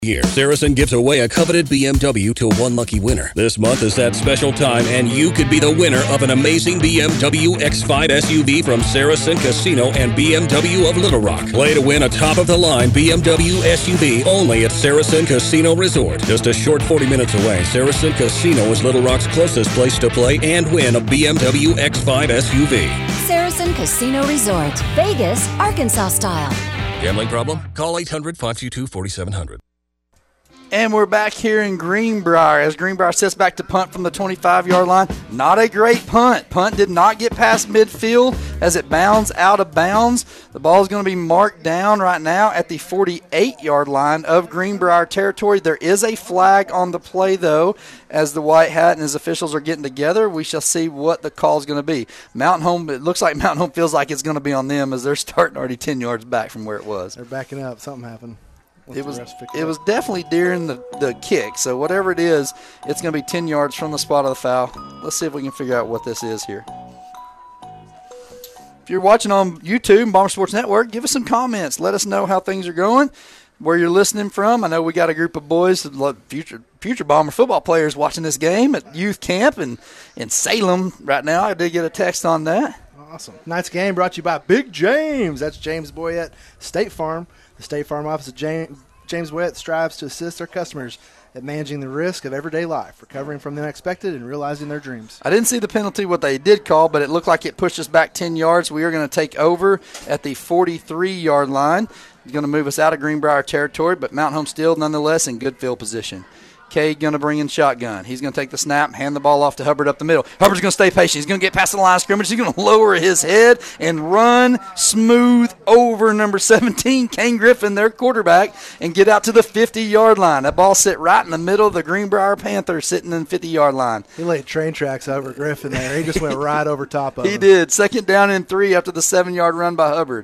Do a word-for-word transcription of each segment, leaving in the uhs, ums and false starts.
Here, Saracen gives away a coveted B M W to one lucky winner. This month is that special time, and you could be the winner of an amazing B M W X five S U V from Saracen Casino and B M W of Little Rock. Play to win a top-of-the-line B M W S U V only at Saracen Casino Resort. Just a short forty minutes away, Saracen Casino is Little Rock's closest place to play and win a B M W X five S U V. Saracen Casino Resort, Vegas, Arkansas style. Gambling problem? Call eight hundred, five two two, four seven zero zero. And we're back here in Greenbrier as Greenbrier sets back to punt from the twenty-five-yard line. Not a great punt. Punt did not get past midfield as it bounds out of bounds. The ball is going to be marked down right now at the forty-eight-yard line of Greenbrier territory. There is a flag on the play, though, as the White Hat and his officials are getting together. We shall see what the call is going to be. Mountain Home, it looks like Mountain Home feels like it's going to be on them as they're starting already ten yards back from where it was. They're backing up. Something happened. It was it was definitely during the, the kick. So whatever it is, it's going to be ten yards from the spot of the foul. Let's see if we can figure out what this is here. If you're watching on YouTube, Bomber Sports Network, give us some comments. Let us know how things are going, where you're listening from. I know we got a group of boys, future future Bomber football players, watching this game at youth camp in, in Salem right now. I did get a text on that. Awesome. Tonight's game brought to you by Big James. That's James Boyette, State Farm. The State Farm office of James, James Boyette strives to assist their customers at managing the risk of everyday life, recovering from the unexpected, and realizing their dreams. I didn't see the penalty, what they did call, but it looked like it pushed us back ten yards. We are going to take over at the forty-three-yard line. It's going to move us out of Greenbrier territory, but Mountain Home still nonetheless in good field position. Cade going to bring in shotgun. He's going to take the snap, hand the ball off to Hubbard up the middle. Hubbard's going to stay patient. He's going to get past the line of scrimmage. He's going to lower his head and run smooth over number seventeen, Kane Griffin, their quarterback, and get out to the fifty-yard line. That ball sit right in the middle of the Greenbrier Panthers sitting in the fifty-yard line. He laid train tracks over Griffin there. He just went right over top of he him. He did. Second down and three after the seven-yard run by Hubbard.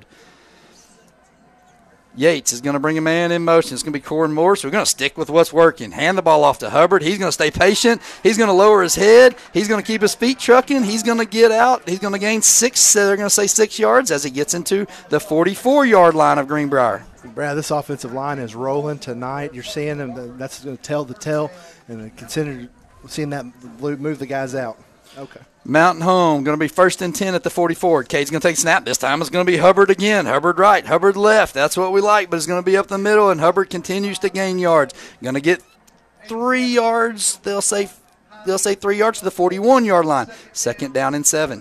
Yates is going to bring a man in motion. It's going to be Corin Moore, so we're going to stick with what's working. Hand the ball off to Hubbard. He's going to stay patient. He's going to lower his head. He's going to keep his feet trucking. He's going to get out. He's going to gain six, they're going to say six yards as he gets into the forty-four-yard line of Greenbrier. Brad, this offensive line is rolling tonight. You're seeing them. That's going to tell the tell, and consider seeing that move the guys out. Okay. Mountain Home going to be first and ten at the forty-four. Cade's going to take a snap. This time it's going to be Hubbard again. Hubbard right, Hubbard left. That's what we like, but it's going to be up the middle, and Hubbard continues to gain yards. Going to get three yards. They'll say they'll say three yards to the forty-one-yard line. Second down and seven.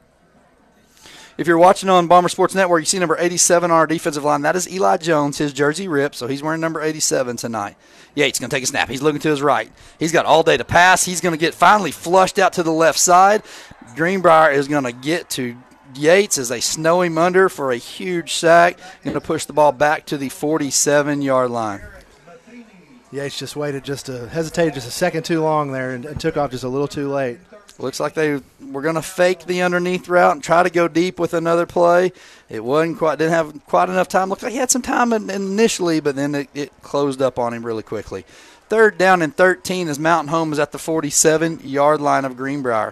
If you're watching on Bomber Sports Network, you see number eighty-seven on our defensive line. That is Eli Jones, his jersey ripped, so he's wearing number eighty-seven tonight. Yates going to take a snap. He's looking to his right. He's got all day to pass. He's going to get finally flushed out to the left side. Greenbrier is going to get to Yates as they snow him under for a huge sack. Going to push the ball back to the forty-seven-yard line. Yates just waited just a, hesitated just a second too long there and, and took off just a little too late. Looks like they were going to fake the underneath route and try to go deep with another play. It wasn't quite, didn't have quite enough time. Looked like he had some time initially, but then it, it closed up on him really quickly. Third down and thirteen as Mountain Home is at the forty-seven-yard line of Greenbrier.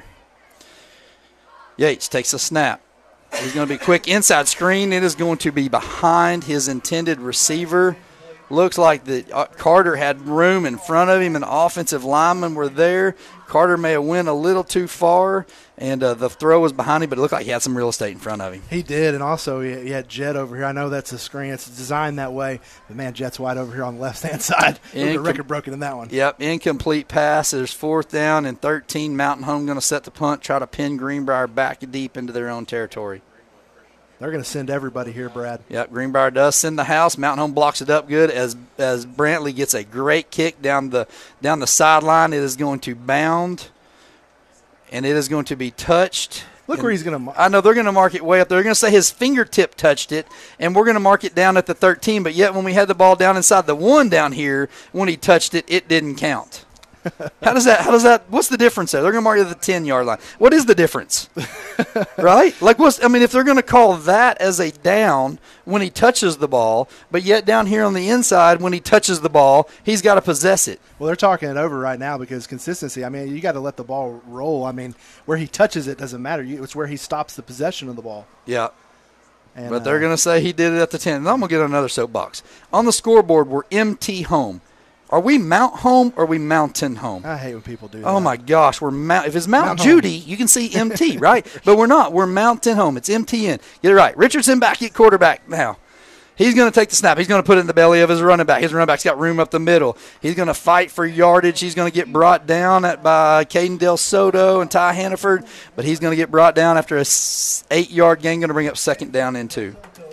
Yates takes a snap. He's going to be quick inside screen. It is going to be behind his intended receiver. Looks like the uh, Carter had room in front of him, and offensive linemen were there. Carter may have went a little too far, and uh, the throw was behind him, but it looked like he had some real estate in front of him. He did, and also he, he had Jet over here. I know that's a screen. It's designed that way, but, man, Jet's wide over here on the left-hand side. Incom- the record broken in that one. Yep, incomplete pass. There's fourth down and thirteen. Mountain Home going to set the punt, try to pin Greenbrier back deep into their own territory. They're going to send everybody here, Brad. Yep, Greenbrier does send the house. Mountain Home blocks it up good as as Brantley gets a great kick down the down the sideline. It is going to bound, and it is going to be touched. Look and where he's going to mark. I know they're going to mark it way up there. They're going to say his fingertip touched it, and we're going to mark it down at the thirteen. But yet when we had the ball down inside the one down here, when he touched it, it didn't count. How does that, how does that, what's the difference there? They're going to mark it at the ten-yard line. What is the difference? Right? Like, what's, I mean, if they're going to call that as a down when he touches the ball, but yet down here on the inside, when he touches the ball, he's got to possess it. Well, they're talking it over right now because consistency, I mean, you got to let the ball roll. I mean, where he touches it doesn't matter. It's where he stops the possession of the ball. Yeah. And, but they're uh, going to say he did it at the ten. And I'm going to get another soapbox. On the scoreboard, we're M T home. Are we Mount home or are we Mountain home? I hate when people do that. Oh, my gosh. We're Mount. If it's Mount, Mount Judy, you can see M T, right? But we're not. We're Mountain home. It's M T N. Get it right. Richardson back at quarterback now. He's going to take the snap. He's going to put it in the belly of his running back. His running back's got room up the middle. He's going to fight for yardage. He's going to get brought down at by Caden Del Soto and Ty Hannaford, but he's going to get brought down after a eight-yard gain, going to bring up second down and two.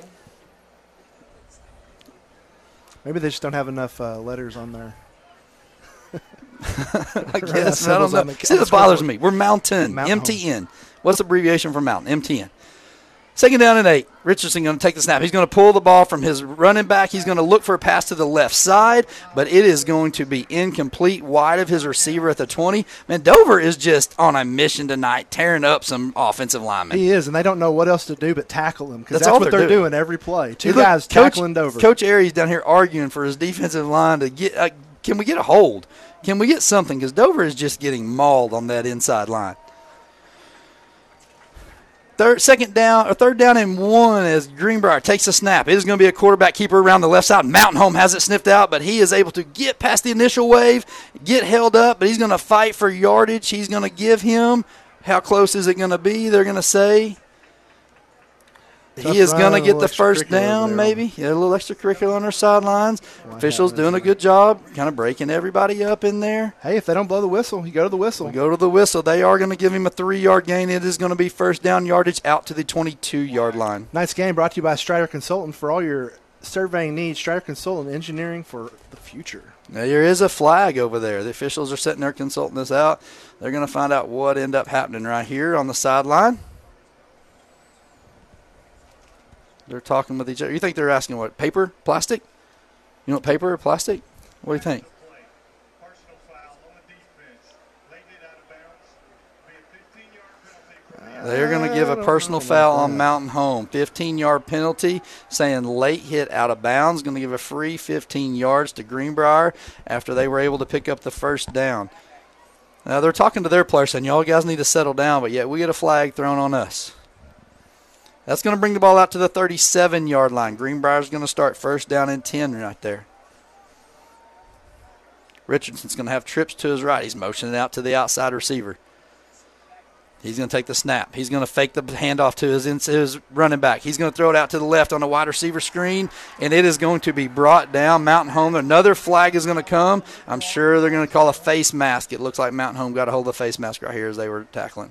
Maybe they just don't have enough uh, letters on there. I guess. I don't know. See, this bothers me. We're Mountain, Mountain M T N. What's the abbreviation for Mountain? M T N. Second down and eight. Richardson going to take the snap. He's going to pull the ball from his running back. He's going to look for a pass to the left side, but it is going to be incomplete, wide of his receiver at the twenty. Man, Dover is just on a mission tonight, tearing up some offensive linemen. He is, and they don't know what else to do but tackle him because That's that's, all what they're they're doing. doing every play. Two Hey, look, guys Coach, tackling Dover. Coach Aries down here arguing for his defensive line to get uh, – can we get a hold? Can we get something? Because Dover is just getting mauled on that inside line. Third, second down, or third down and one as Greenbrier takes a snap. It is going to be a quarterback keeper around the left side. Mountain Home has it sniffed out, but he is able to get past the initial wave, get held up, but he's going to fight for yardage. He's going to give him, how close is it going to be? They're going to say Tough he is run, going to a get little the first extracurricular down, there. maybe. Yeah, a little extracurricular on their sidelines. What Officials happened doing a there? good job, kind of breaking everybody up in there. Hey, if they don't blow the whistle, you go to the whistle. We go to the whistle. They are going to give him a three-yard gain. It is going to be first down yardage out to the twenty-two-yard line. Nice game brought to you by Strider Consultant for all your surveying needs. Strider Consultant, engineering for the future. Now, there is a flag over there. The officials are sitting there consulting this out. They're going to find out what ended up happening right here on the sideline. They're talking with each other. You think they're asking what, paper, plastic? You want paper or plastic? What do you think? Personal foul on the defense. Laid it out of bounds. Be a fifteen-yard penalty. They're going to give a personal foul on Mountain Home. fifteen-yard penalty, saying late hit out of bounds. Going to give a free fifteen yards to Greenbrier after they were able to pick up the first down. Now, they're talking to their players saying, y'all guys need to settle down, but yet we get a flag thrown on us. That's going to bring the ball out to the thirty-seven-yard line. Greenbrier's going to start first down and ten right there. Richardson's going to have trips to his right. He's motioning out to the outside receiver. He's going to take the snap. He's going to fake the handoff to his, his running back. He's going to throw it out to the left on the wide receiver screen, and it is going to be brought down. Mountain Home, another flag is going to come. I'm sure they're going to call a face mask. It looks like Mountain Home got a hold of the face mask right here as they were tackling.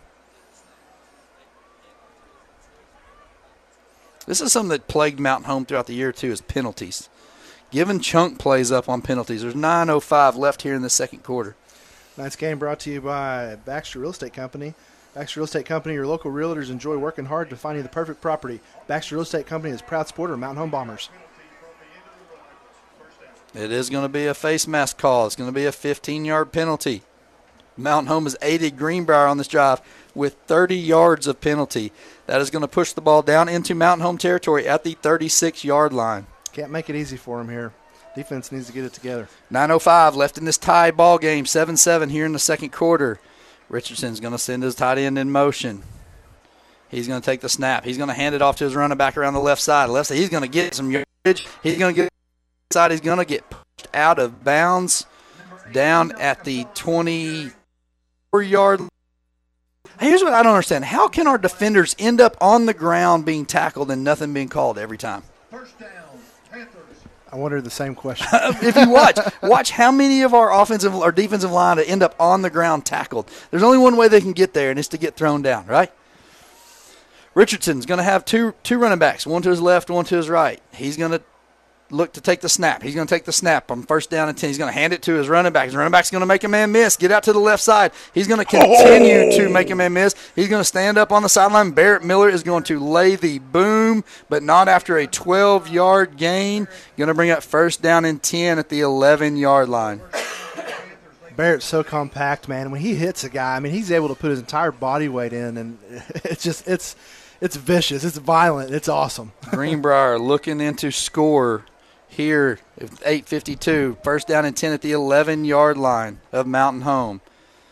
This is something that plagued Mountain Home throughout the year, too, is penalties. Giving chunk plays up on penalties. There's nine oh five left here in the second quarter. Nice game brought to you by Baxter Real Estate Company. Baxter Real Estate Company, your local realtors enjoy working hard to find you the perfect property. Baxter Real Estate Company is a proud supporter of Mountain Home Bombers. It is going to be a face mask call. It's going to be a fifteen-yard penalty. Mountain Home has aided Greenbrier on this drive with thirty yards of penalty. That is going to push the ball down into Mountain Home territory at the thirty-six-yard line. Can't make it easy for him here. Defense needs to get it together. nine oh five left in this tie ball game, seven seven here in the second quarter. Richardson's going to send his tight end in motion. He's going to take the snap. He's going to hand it off to his running back around the left side. Left side, he's going to get some yardage. He's going to get side. He's going to get pushed out of bounds down at the twenty-four-yard line. Here's what I don't understand. How can our defenders end up on the ground being tackled and nothing being called every time? First down, Panthers. I wondered the same question. If you watch, watch how many of our offensive or defensive line end up on the ground tackled. There's only one way they can get there, and it's to get thrown down, right? Richardson's going to have two two running backs, one to his left, one to his right. He's going to look to take the snap. He's going to take the snap on first down and ten. He's going to hand it to his running back. His running back's going to make a man miss. Get out to the left side. He's going to continue oh. to make a man miss. He's going to stand up on the sideline. Barrett Miller is going to lay the boom, but not after a twelve-yard gain. Going to bring up first down and ten at the eleven-yard line. Barrett's so compact, man. When he hits a guy, I mean, he's able to put his entire body weight in, and it's just it's it's vicious. It's violent. It's awesome. Greenbrier looking into score here at eight fifty-two. First down and ten at the eleven-yard line of Mountain Home.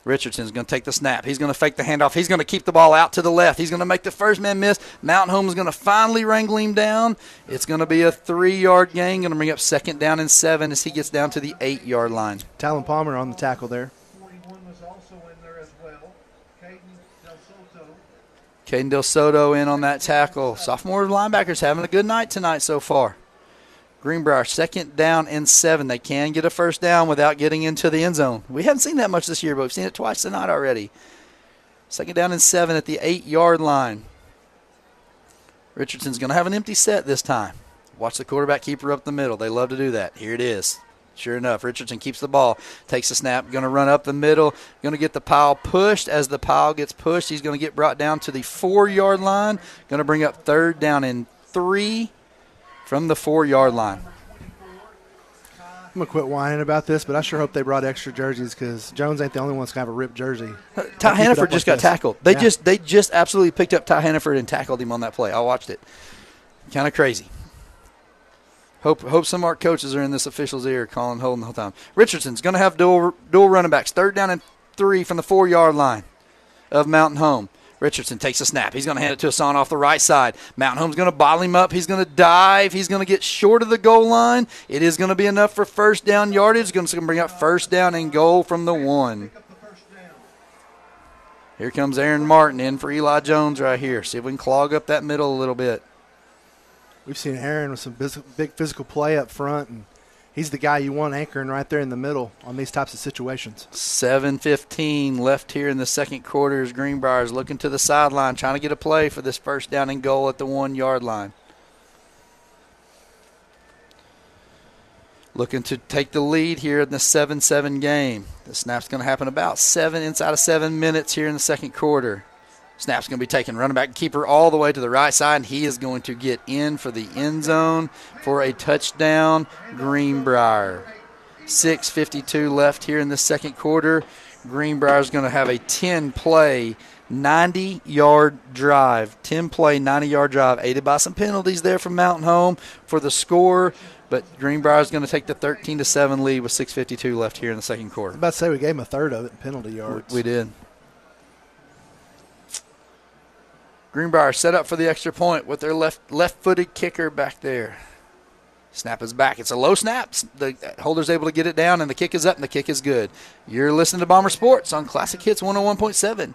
Richardson's going to take the snap. He's going to fake the handoff. He's going to keep the ball out to the left. He's going to make the first man miss. Mountain Home is going to finally wrangle him down. It's going to be a three-yard gain. Going to bring up second down and seven as he gets down to the eight-yard line. Talon Palmer on the tackle there. forty-one was also in there as well. Caden Del Soto. Caden Del Soto in on that tackle. Sophomore linebackers having a good night tonight so far. Greenbrier, second down and seven. They can get a first down without getting into the end zone. We haven't seen that much this year, but we've seen it twice tonight already. Second down and seven at the eight-yard line. Richardson's going to have an empty set this time. Watch the quarterback keeper up the middle. They love to do that. Here it is. Sure enough, Richardson keeps the ball, takes the snap, going to run up the middle, going to get the pile pushed. As the pile gets pushed, he's going to get brought down to the four-yard line, going to bring up third down and three from the four-yard line. I'm going to quit whining about this, but I sure hope they brought extra jerseys because Jones ain't the only one that's going to have a ripped jersey. Ty Hannaford just got this. tackled. They Yeah. just they just absolutely picked up Ty Hannaford and tackled him on that play. I watched it. Kind of crazy. Hope hope some of our coaches are in this official's ear calling holding the whole time. Richardson's going to have dual dual running backs. Third down and three from the four-yard line of Mountain Home. Richardson takes a snap. He's going to hand it to Hassan off the right side. Mountain Home's going to bottle him up. He's going to dive. He's going to get short of the goal line. It is going to be enough for first down yardage. It's going to bring up first down and goal from the one. Here comes Aaron Martin in for Eli Jones right here. See if we can clog up that middle a little bit. We've seen Aaron with some big physical play up front, and he's the guy you want anchoring right there in the middle on these types of situations. seven fifteen left here in the second quarter as Greenbrier's looking to the sideline, trying to get a play for this first down and goal at the one-yard line. Looking to take the lead here in the seven seven game. The snap's going to happen about seven inside of seven minutes here in the second quarter. Snap's going to be taken. Running back keeper all the way to the right side, and he is going to get in for the end zone for a touchdown, Greenbrier. six fifty-two left here in the second quarter. Greenbrier's going to have a ten-play, ninety-yard drive. ten-play, ninety-yard drive, aided by some penalties there from Mountain Home for the score. But Greenbrier's going to take the thirteen to seven lead with six fifty-two left here in the second quarter. I was about to say we gave him a third of it in penalty yards. We did. Greenbrier set up for the extra point with their left left-footed kicker back there. Snap is back. It's a low snap. The holder's able to get it down, and the kick is up, and the kick is good. You're listening to Bomber Sports on Classic Hits one oh one point seven.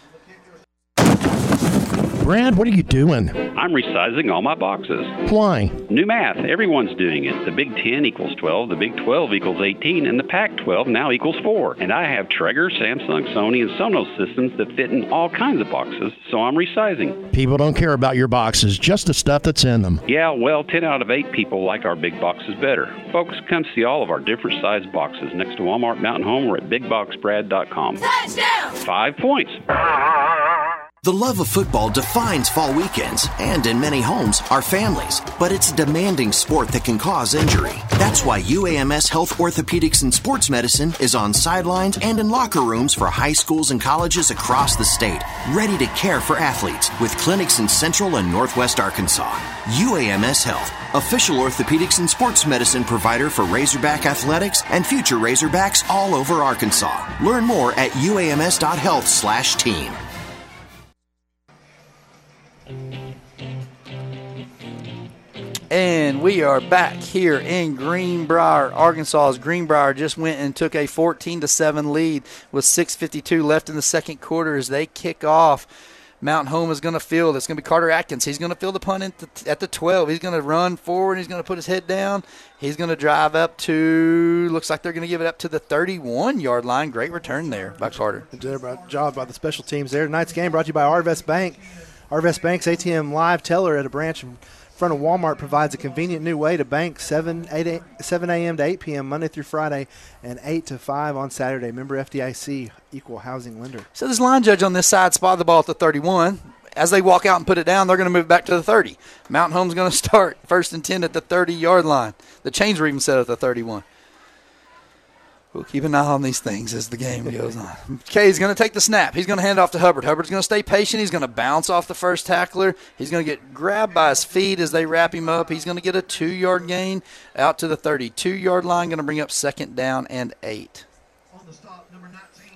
Brad, what are you doing? I'm resizing all my boxes. Why? New math. Everyone's doing it. The Big ten equals twelve, the Big twelve equals eighteen, and the Pac twelve now equals four. And I have Traeger, Samsung, Sony, and Sonos systems that fit in all kinds of boxes, so I'm resizing. People don't care about your boxes, just the stuff that's in them. Yeah, well, ten out of eight people like our big boxes better. Folks, come see all of our different size boxes next to Walmart Mountain Home or at big box brad dot com. Touchdown! Five points. The love of football defines fall weekends, and in many homes, our families. But it's a demanding sport that can cause injury. That's why U A M S Health Orthopedics and Sports Medicine is on sidelines and in locker rooms for high schools and colleges across the state, ready to care for athletes with clinics in Central and Northwest Arkansas. U A M S Health, official orthopedics and sports medicine provider for Razorback Athletics and future Razorbacks all over Arkansas. Learn more at U A M S dot health slash team. And we are back here in Greenbrier, Arkansas. As Greenbrier just went and took a fourteen to seven lead with six fifty-two left in the second quarter as they kick off. Mountain Home is going to field. It's going to be Carter Atkins. He's going to field the punt at the, at the twelve. He's going to run forward. He's going to put his head down. He's going to drive up to, looks like they're going to give it up to the thirty-one-yard line. Great return there by Carter. Good job by the special teams there. Tonight's game brought to you by Arvest Bank. Arvest Bank's A T M Live Teller at a branch in front of Walmart provides a convenient new way to bank seven a.m. to eight p.m. Monday through Friday and eight to five on Saturday. Member F D I C, equal housing lender. So this line judge on this side spotted the ball at the thirty-one. As they walk out and put it down, they're going to move back to the thirty. Mountain Home's going to start first and ten at the thirty-yard line. The chains were even set at the thirty-one. We'll keep an eye on these things as the game goes on. Kay's going to take the snap. He's going to hand off to Hubbard. Hubbard's going to stay patient. He's going to bounce off the first tackler. He's going to get grabbed by his feet as they wrap him up. He's going to get a two-yard gain out to the thirty-two-yard line. Going to bring up second down and eight. On the stop, number nineteen,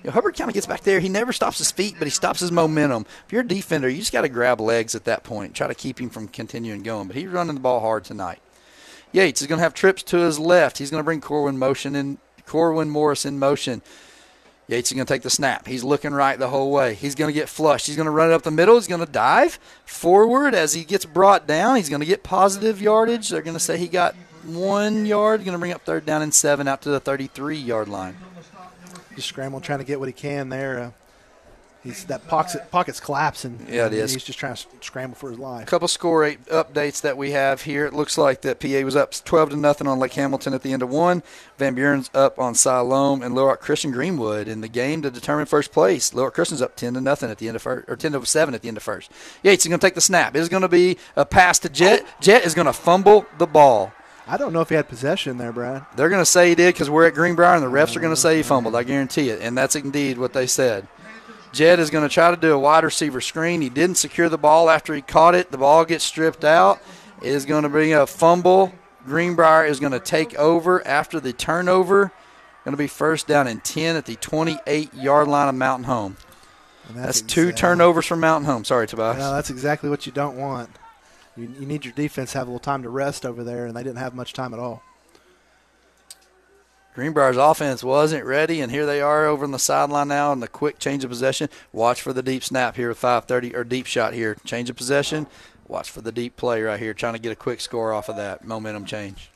You know, Hubbard kind of gets back there. He never stops his feet, but he stops his momentum. If you're a defender, you just got to grab legs at that point, try to keep him from continuing going. But he's running the ball hard tonight. Yates is going to have trips to his left. He's going to bring Corwin motion in, Corwin Morris in motion. Yates is going to take the snap. He's looking right the whole way. He's going to get flushed. He's going to run it up the middle. He's going to dive forward as he gets brought down. He's going to get positive yardage. They're going to say he got one yard. Going to bring up third down and seven out to the thirty-three-yard line. Just scrambling, trying to get what he can there. Uh, he's that pocket, pocket's collapsing. Yeah, it is. He's just trying to scramble for his life. A couple score eight updates that we have here. It looks like that P A was up twelve to nothing on Lake Hamilton at the end of one. Van Buren's up on Siloam and Little Rock Christian Greenwood in the game to determine first place. Little Rock Christian's up ten to nothing at the end of first, or ten to seven at the end of first. Yates is going to take the snap. It is going to be a pass to Jet. Jet is going to fumble the ball. I don't know if he had possession there, Brad. They're going to say he did because we're at Greenbrier, and the refs are going to say he fumbled. I guarantee it, and that's indeed what they said. Jed is going to try to do a wide receiver screen. He didn't secure the ball after he caught it. The ball gets stripped out. It is going to bring a fumble. Greenbrier is going to take over after the turnover. Going to be first down and ten at the twenty-eight-yard line of Mountain Home. And That's, that's two exactly, turnovers for Mountain Home. Sorry, Tobias. No, that's exactly what you don't want. You, you need your defense to have a little time to rest over there, and they didn't have much time at all. Greenbrier's offense wasn't ready, and here they are over on the sideline now in the quick change of possession. Watch for the deep snap here with five thirty, or deep shot here. Change of possession. Watch for the deep play right here, trying to get a quick score off of that momentum change.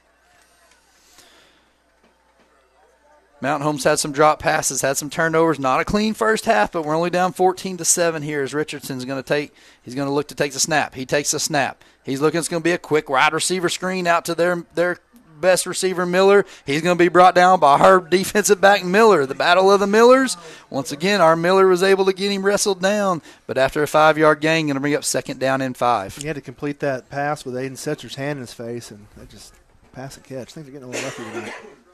Mountain Home's had some drop passes, had some turnovers. Not a clean first half, but we're only down fourteen to seven here as Richardson's going to take – he's going to look to take the snap. He takes the snap. He's looking – it's going to be a quick wide receiver screen out to their their best receiver, Miller. He's going to be brought down by our defensive back, Miller. The battle of the Millers. Once again, our Miller was able to get him wrestled down, but after a five-yard gain, going to bring up second down and five. He had to complete that pass with Aiden Setzer's hand in his face, and they just pass and catch. Things are getting a little lucky tonight.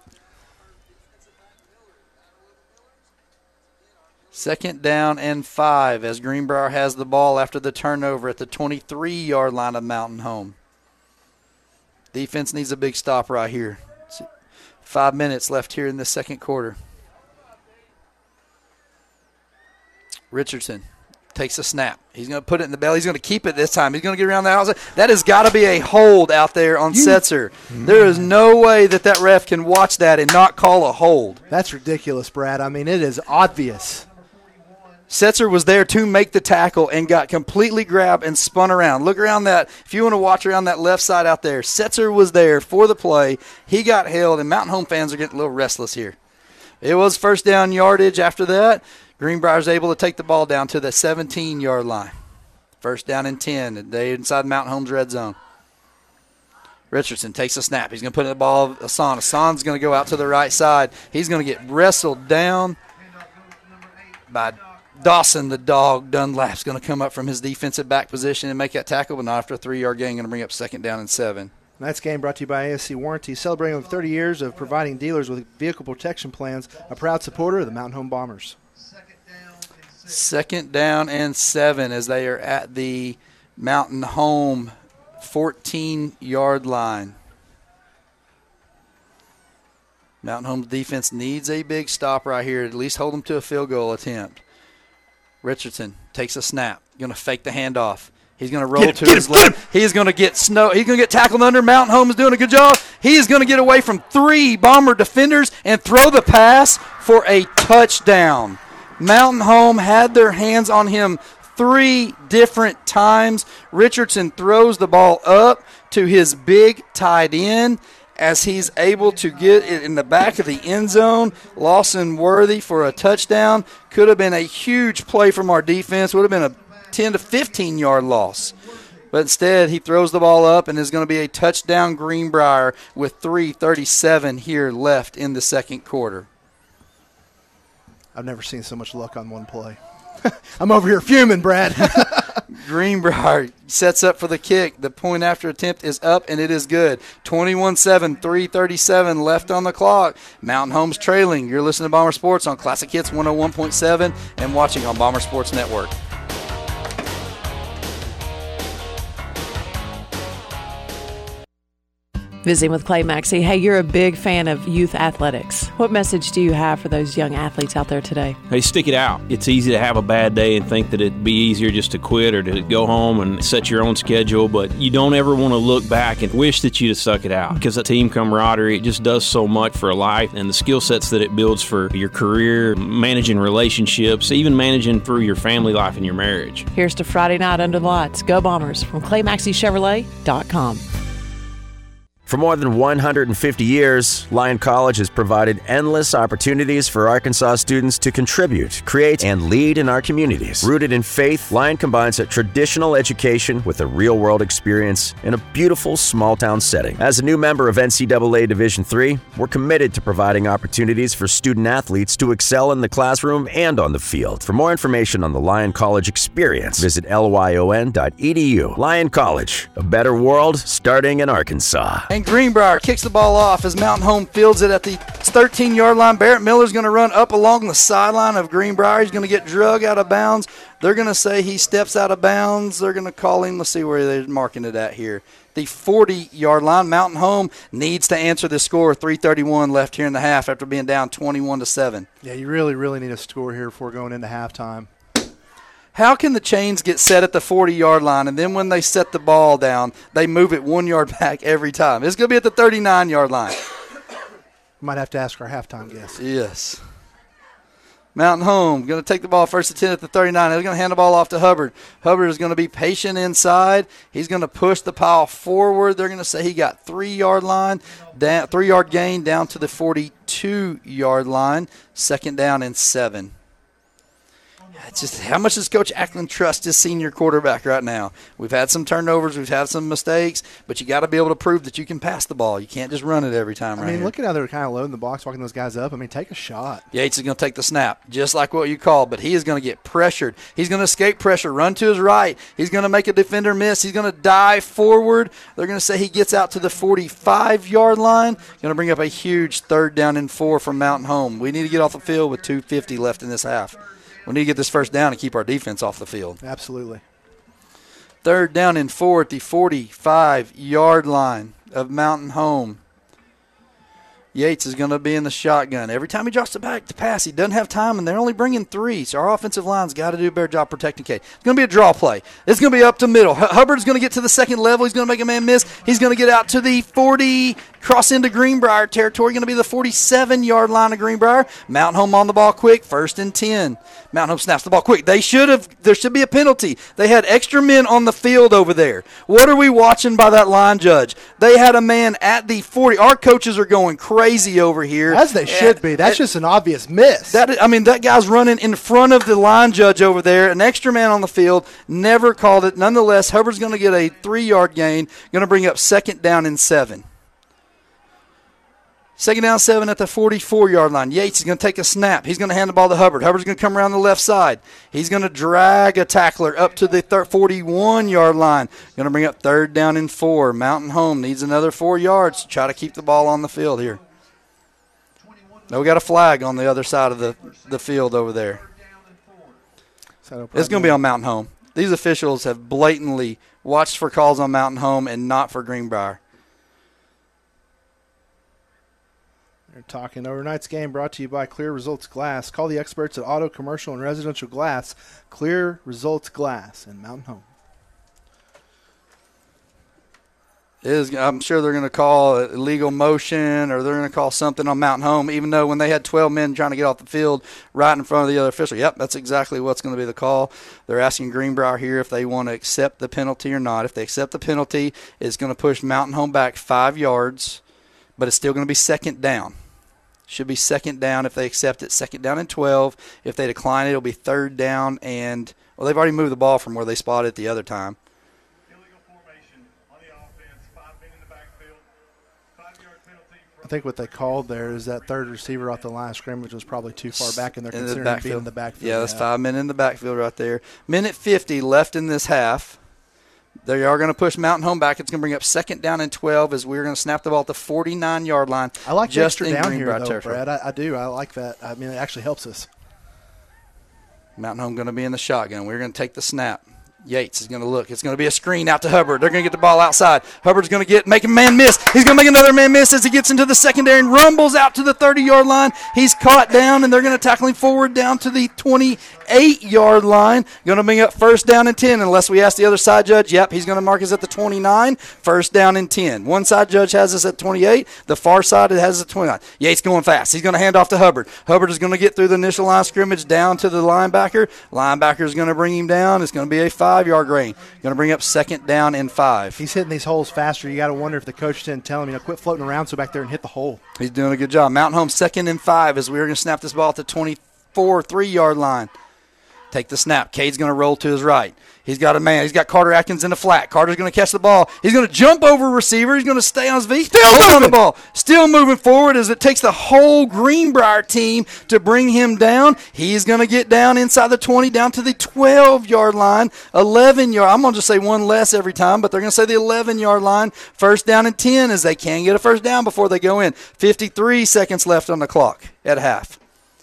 Second down and five as Greenbrier has the ball after the turnover at the twenty-three-yard line of Mountain Home. Defense needs a big stop right here. Five minutes left here in the second quarter. Richardson takes a snap. He's going to put it in the belly. He's going to keep it this time. He's going to get around the outside. That has got to be a hold out there on you, Setzer. Mm-hmm. There is no way that that ref can watch that and not call a hold. That's ridiculous, Brad. I mean, it is obvious. Setzer was there to make the tackle and got completely grabbed and spun around. Look around that. If you want to watch around that left side out there, Setzer was there for the play. He got held, and Mountain Home fans are getting a little restless here. It was first down yardage after that. Greenbrier's able to take the ball down to the seventeen-yard line. First down and ten. They inside Mountain Home's red zone. Richardson takes a snap. He's going to put in the ball of Hassan. Hassan's going to go out to the right side. He's going to get wrestled down by Dawson, the dog. Dunlap's going to come up from his defensive back position and make that tackle, but not after a three-yard gain. Going to bring up second down and seven. Tonight's game brought to you by A S C Warranty, celebrating over thirty years of providing dealers with vehicle protection plans, a proud supporter of the Mountain Home Bombers. Second down and seven as they are at the Mountain Home fourteen-yard line. Mountain Home's defense needs a big stop right here, at least hold them to a field goal attempt. Richardson takes a snap, going to fake the handoff. He's going to roll to his left. He's going to get snow. He's going to get tackled under. Mountain Home is doing a good job. He is going to get away from three Bomber defenders and throw the pass for a touchdown. Mountain Home had their hands on him three different times. Richardson throws the ball up to his big tight end as he's able to get it in the back of the end zone. Lawson Worthy for a touchdown. Could have been a huge play from our defense. Would have been a ten to fifteen-yard loss. But instead, he throws the ball up and is going to be a touchdown Greenbrier with three thirty-seven here left in the second quarter. I've never seen so much luck on one play. I'm over here fuming, Brad. Greenbrier sets up for the kick. The point after attempt is up, and it is good. twenty-one seven, three thirty-seven left on the clock. Mountain Home's trailing. You're listening to Bomber Sports on Classic Hits one oh one point seven and watching on Bomber Sports Network. Visiting with Clay Maxey. Hey, you're a big fan of youth athletics. What message do you have for those young athletes out there today? Hey, stick it out. It's easy to have a bad day and think that it'd be easier just to quit or to go home and set your own schedule, but you don't ever want to look back and wish that you'd have stuck it out, because the team camaraderie, it just does so much for life, and the skill sets that it builds for your career, managing relationships, even managing through your family life and your marriage. Here's to Friday night under the lights. Go Bombers from Clay Maxey Chevrolet dot com. For more than one hundred fifty years, Lyon College has provided endless opportunities for Arkansas students to contribute, create, and lead in our communities. Rooted in faith, Lyon combines a traditional education with a real-world experience in a beautiful small-town setting. As a new member of N C double A Division three, we're committed to providing opportunities for student-athletes to excel in the classroom and on the field. For more information on the Lyon College experience, visit lyon dot e d u. Lyon College, a better world starting in Arkansas. And Greenbrier kicks the ball off as Mountain Home fields it at the thirteen-yard line. Barrett Miller's going to run up along the sideline of Greenbrier. He's going to get drug out of bounds. They're going to say he steps out of bounds. They're going to call him. Let's see where they're marking it at here. The forty-yard line. Mountain Home needs to answer the score. three thirty-one left here in the half after being down twenty-one to seven. Yeah, you really, really need a score here before going into halftime. How can the chains get set at the forty-yard line, and then when they set the ball down, they move it one yard back every time? It's going to be at the thirty-nine-yard line. Might have to ask our halftime guest. Yes. Mountain Home going to take the ball first and ten at the thirty-nine. They're going to hand the ball off to Hubbard. Hubbard is going to be patient inside. He's going to push the pile forward. They're going to say he got three-yard line, down, three-yard gain down to the forty-two-yard line. Second down and seven. It's just how much does Coach Ackland trust his senior quarterback right now? We've had some turnovers, we've had some mistakes, but you got to be able to prove that you can pass the ball. You can't just run it every time. I right mean, here. look at how they're kind of loading the box, walking those guys up. I mean, take a shot. Yates is going to take the snap, just like what you called, but he is going to get pressured. He's going to escape pressure, run to his right. He's going to make a defender miss. He's going to dive forward. They're going to say he gets out to the forty-five-yard line. Going to bring up a huge third down and four from Mountain Home. We need to get off the field with two fifty left in this half. We need to get this first down and keep our defense off the field. Absolutely. Third down and four at the forty-five-yard line of Mountain Home. Yates is going to be in the shotgun. Every time he drops the back to pass, he doesn't have time, and they're only bringing three. So our offensive line's got to do a better job protecting Cade. It's going to be a draw play. It's going to be up to middle. H- Hubbard's going to get to the second level. He's going to make a man miss. He's going to get out to the forty, cross into Greenbrier territory. Going to be the forty-seven-yard line of Greenbrier. Mountain Home on the ball quick. First and ten. Mountain Home snaps the ball quick. They should have. There should be a penalty. They had extra men on the field over there. What are we watching by that line judge? They had a man at the forty. Our coaches are going crazy over here. As they should be. That's just an obvious miss. That I mean, that guy's running in front of the line judge over there. An extra man on the field. Never called it. Nonetheless, Hubbard's going to get a three-yard gain. Going to bring up second down and seven. Second down, seven at the forty-four-yard line. Yates is going to take a snap. He's going to hand the ball to Hubbard. Hubbard's going to come around the left side. He's going to drag a tackler up to the forty-one-yard line. Going to bring up third down and four. Mountain Home needs another four yards to try to keep the ball on the field here. Now we got a flag on the other side of the, the field over there. It's going to be on Mountain Home. These officials have blatantly watched for calls on Mountain Home and not for Greenbrier. They're talking overnight's game brought to you by Clear Results Glass. Call the experts at Auto, Commercial, and Residential Glass. Clear Results Glass in Mountain Home. Is I'm sure they're going to call illegal motion or they're going to call something on Mountain Home, even though when they had twelve men trying to get off the field right in front of the other official. Yep, that's exactly what's going to be the call. They're asking Greenbrier here if they want to accept the penalty or not. If they accept the penalty, it's going to push Mountain Home back five yards, but it's still going to be second down. Should be second down if they accept it. Second down and twelve. If they decline it, it'll be third down and, well, they've already moved the ball from where they spotted it the other time. I think what they called there is that third receiver off the line of scrimmage was probably too far back, and they're in considering the being in the backfield. Yeah, that's five men in the backfield right there. Minute fifty left in this half. They are going to push Mountain Home back. It's going to bring up second down and twelve as we're going to snap the ball at the forty-nine-yard line. I like the just extra in down Greenbrier here, though, territory. Brad. I, I do. I like that. I mean, it actually helps us. Mountain Home going to be in the shotgun. We're going to take the snap. Yates is going to look. It's going to be a screen out to Hubbard. They're going to get the ball outside. Hubbard's going to get make a man miss. He's going to make another man miss as he gets into the secondary and rumbles out to the thirty-yard line. He's caught down, and they're going to tackle him forward down to the twenty-eight-yard line. Going to bring up first down and ten unless we ask the other side judge. Yep, he's going to mark us at the twenty-nine. First down and ten. One side judge has us at twenty-eight. The far side it has us at twenty-nine. Yates going fast. He's going to hand off to Hubbard. Hubbard is going to get through the initial line of scrimmage down to the linebacker. Linebacker is going to bring him down. It's going to be a five-yard gain. Going to bring up second down and five. He's hitting these holes faster. You got to wonder if the coach didn't tell him, you know, quit floating around so back there and hit the hole. He's doing a good job. Mountain Home second and five as we're going to snap this ball at the twenty-four, three-yard line. Take the snap. Cade's going to roll to his right. He's got a man. He's got Carter Atkins in the flat. Carter's going to catch the ball. He's going to jump over a receiver. He's going to stay on his feet. Still moving. On the ball. Still moving forward as it takes the whole Greenbrier team to bring him down. He's going to get down inside the twenty, down to the twelve-yard line. eleven-yard. I'm going to just say one less every time, but they're going to say the eleven-yard line. First down and ten as they can get a first down before they go in. fifty-three seconds left on the clock at half.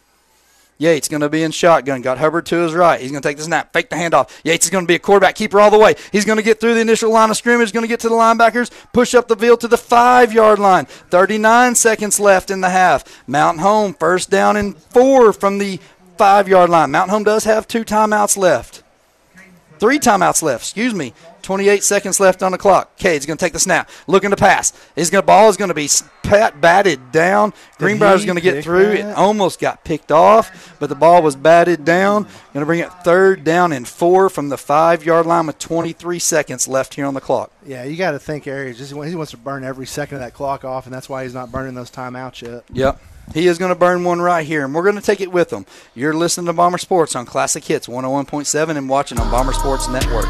Yates going to be in shotgun. Got Hubbard to his right. He's going to take the snap, fake the handoff. Yates is going to be a quarterback keeper all the way. He's going to get through the initial line of scrimmage, going to get to the linebackers, push up the field to the five-yard line. thirty-nine seconds left in the half. Mountain Home first down and four from the five-yard line. Mountain Home does have two timeouts left. Three timeouts left, excuse me. twenty-eight seconds left on the clock. Cade's going to take the snap, looking to pass. His ball is going to be pat, batted down. Greenbrier's going to get through. It almost got picked off, but the ball was batted down. Going to bring it third down and four from the five-yard line with twenty-three seconds left here on the clock. Yeah, you got to think, Arias. Just he wants to burn every second of that clock off, and that's why he's not burning those timeouts yet. Yep. He is going to burn one right here, and we're going to take it with him. You're listening to Bomber Sports on Classic Hits one oh one point seven and watching on Bomber Sports Network.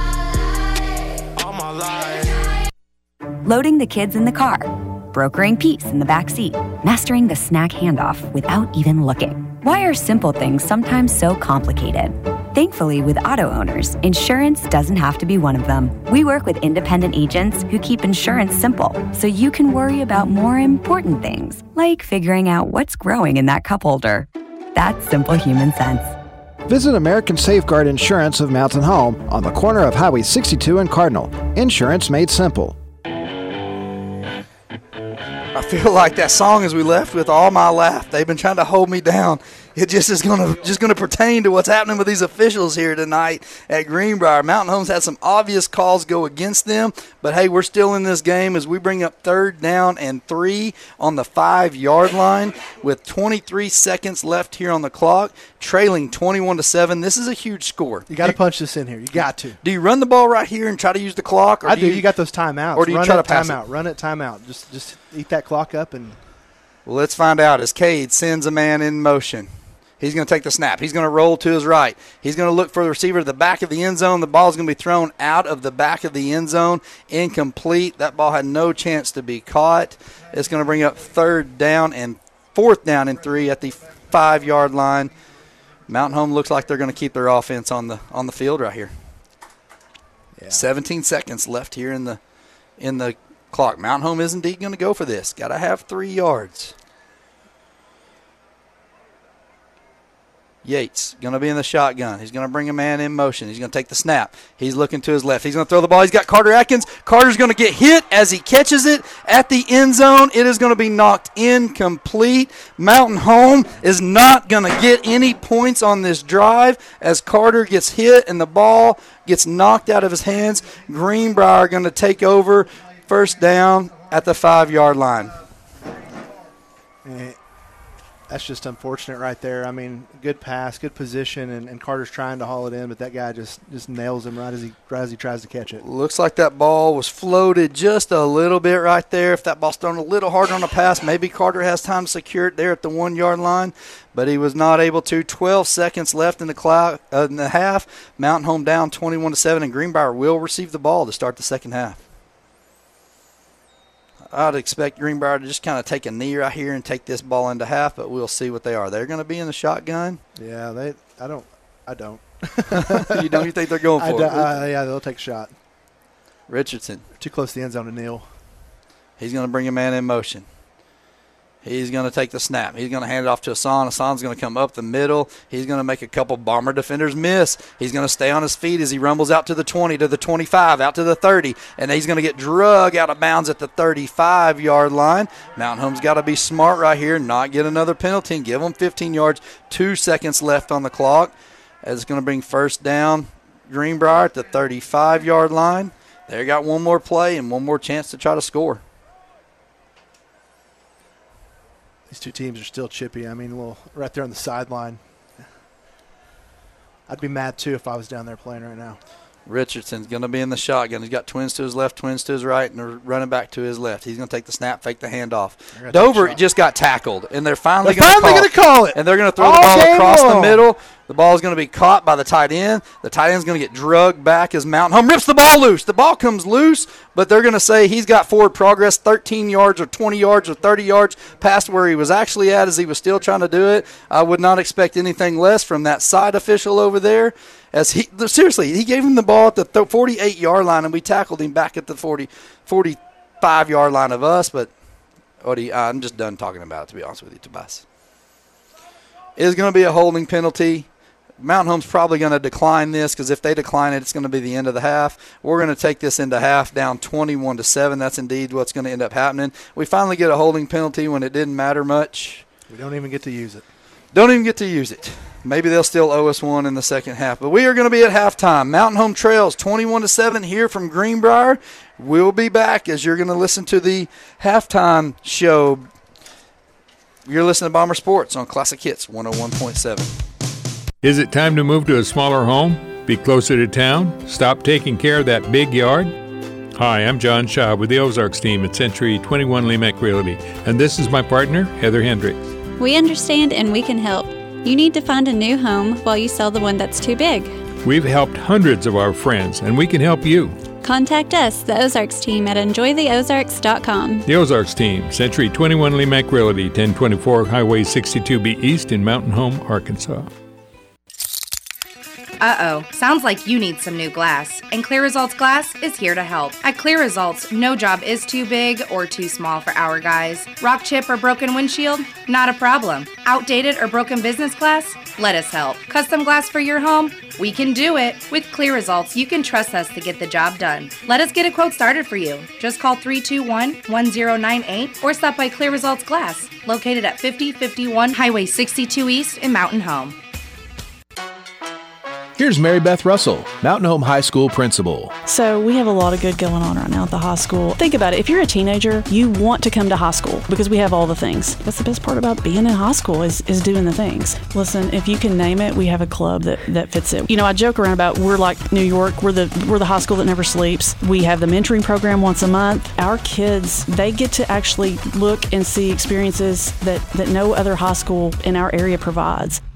Loading the kids in the car, brokering peace in the back seat, mastering the snack handoff without even looking. Why are simple things sometimes so complicated? Thankfully, with auto owners, insurance doesn't have to be one of them. We work with independent agents who keep insurance simple, so you can worry about more important things, like figuring out what's growing in that cup holder. That's simple human sense. Visit American Safeguard Insurance of Mountain Home on the corner of Highway sixty-two and Cardinal. Insurance made simple. I feel like that song as we left with All My Laugh. They've been trying to hold me down. It just is going to just going to pertain to what's happening with these officials here tonight at Greenbrier. Mountain Home's had some obvious calls go against them, but hey, we're still in this game as we bring up third down and three on the five-yard line with twenty-three seconds left here on the clock, trailing twenty-one to seven. This is a huge score. You got to punch this in here. You got to. Do you run the ball right here and try to use the clock? Or I do. do. You, you got those timeouts. Or do you Run try it, to pass timeout. it? Run it, timeout. Just, just eat that clock up and. Well, let's find out as Cade sends a man in motion. He's going to take the snap. He's going to roll to his right. He's going to look for the receiver to the back of the end zone. The ball is going to be thrown out of the back of the end zone. Incomplete. That ball had no chance to be caught. It's going to bring up third down and fourth down and three at the five-yard line. Mountain Home looks like they're going to keep their offense on the on the field right here. Yeah. seventeen seconds left here in the in the clock. Mountain Home is indeed going to go for this. Got to have three yards. Yates going to be in the shotgun. He's going to bring a man in motion. He's going to take the snap. He's looking to his left. He's going to throw the ball. He's got Carter Atkins. Carter's going to get hit as he catches it at the end zone. It is going to be knocked incomplete. Mountain Home is not going to get any points on this drive as Carter gets hit and the ball gets knocked out of his hands. Greenbrier going to take over first down at the five-yard line. Yeah. That's just unfortunate right there. I mean, good pass, good position, and, and Carter's trying to haul it in, but that guy just, just nails him right as he right as he tries to catch it. Looks like that ball was floated just a little bit right there. If that ball's thrown a little harder on the pass, maybe Carter has time to secure it there at the one-yard line, but he was not able to. twelve seconds left in the, clock, uh, in the half. Mountain Home down twenty-one to seven, and Greenbrier will receive the ball to start the second half. I'd expect Greenbrier to just kind of take a knee right here and take this ball into half, but we'll see what they are. They're going to be in the shotgun. Yeah, they. I don't. I don't. You don't. You think they're going for I it? Uh, yeah, they'll take a shot. Richardson. Too close to the end zone to kneel. He's going to bring a man in motion. He's going to take the snap. He's going to hand it off to Hassan. Hassan's going to come up the middle. He's going to make a couple Bomber defenders miss. He's going to stay on his feet as he rumbles out to the twenty, to the twenty-five, out to the thirty, and he's going to get drug out of bounds at the thirty-five-yard line. Mountain Home's got to be smart right here, not get another penalty, and give them fifteen yards. Two seconds left on the clock. As it's going to bring first down Greenbrier at the thirty-five-yard line. They got one more play and one more chance to try to score. These two teams are still chippy. I mean, well, right there on the sideline. I'd be mad, too, if I was down there playing right now. Richardson's going to be in the shotgun. He's got twins to his left, twins to his right, and they're running back to his left. He's going to take the snap, fake the handoff. Dover just got tackled, and they're finally going to call, call it. And they're going to throw All the ball across long. the middle. The ball is going to be caught by the tight end. The tight end's going to get drugged back as Mountain Home rips the ball loose. The ball comes loose, but they're going to say he's got forward progress thirteen yards or twenty yards or thirty yards past where he was actually at as he was still trying to do it. I would not expect anything less from that side official over there. As he seriously, he gave him the ball at the forty-eight-yard line, and we tackled him back at the forty, forty-five-yard line of us. But Odie, I'm just done talking about it, to be honest with you, Tobias. It is going to be a holding penalty. Mountain Home's probably going to decline this because if they decline it, it's going to be the end of the half. We're going to take this into half down twenty-one to seven. That's indeed what's going to end up happening. We finally get a holding penalty when it didn't matter much. We don't even get to use it. Don't even get to use it. Maybe they'll still owe us one in the second half. But we are going to be at halftime. Mountain Home trails twenty-one to seven here from Greenbrier. We'll be back as you're going to listen to the halftime show. You're listening to Bomber Sports on Classic Hits one oh one point seven. Is it time to move to a smaller home? Be closer to town? Stop taking care of that big yard? Hi, I'm John Shaw with the Ozarks team at Century twenty-one Lemac Realty, and this is my partner, Heather Hendricks. We understand and we can help. You need to find a new home while you sell the one that's too big. We've helped hundreds of our friends, and we can help you. Contact us, the Ozarks team, at enjoy the ozarks dot com. The Ozarks team, Century twenty-one Lemac Realty, ten twenty-four Highway sixty-two B East in Mountain Home, Arkansas. Uh-oh, sounds like you need some new glass, and Clear Results Glass is here to help. At Clear Results, no job is too big or too small for our guys. Rock chip or broken windshield? Not a problem. Outdated or broken business glass? Let us help. Custom glass for your home? We can do it. With Clear Results, you can trust us to get the job done. Let us get a quote started for you. Just call three two one, one zero nine eight or stop by Clear Results Glass, located at fifty fifty-one Highway sixty-two East in Mountain Home. Here's Mary Beth Russell, Mountain Home High School principal. So we have a lot of good going on right now at the high school. Think about it. If you're a teenager, you want to come to high school because we have all the things. That's the best part about being in high school is, is doing the things. Listen, if you can name it, we have a club that, that fits it. You know, I joke around about we're like New York. We're the we're the high school that never sleeps. We have the mentoring program once a month. Our kids, they get to actually look and see experiences that, that no other high school in our area provides.